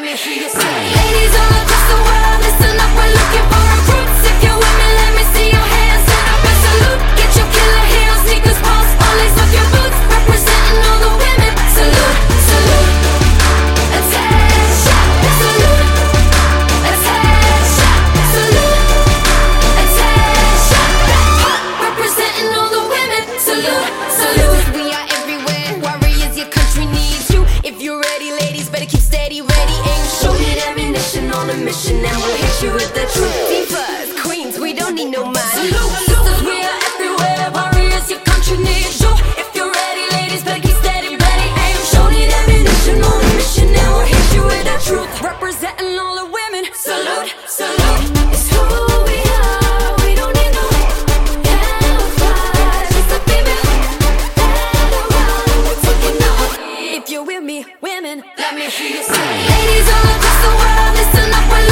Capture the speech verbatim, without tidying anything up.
Let me hear you say. Ladies all across the world, listen up, we're looking for recruits. If you're with me, let me see your hands. Set up a salute. Get your killer heels, sneakers, pumps, all lace up your boots. Representing all the women. Salute, salute. Attention. Salute. Attention. Salute. Attention. Representing all the women. Salute, salute. We are everywhere. Warriors, your country needs you. If you're ready, ladies, better keep steady, ready, aim, shoot. Hit ammunition on a mission, and we'll hit you with the truth. Divas, queens, we don't need no man. Salute, sisters, we are everywhere. Warriors, your country needs you. If you're ready, ladies, better keep steady, ready, aim, shoot. Hit ammunition on a mission, and we'll hit you with the truth. Representing all the women. Salute, salute. It's who we are. We don't need no camouflage. It's the female battle round. We're taking out. If you're with me, women, let me hear you say. Ladies all across the world, listen up, we're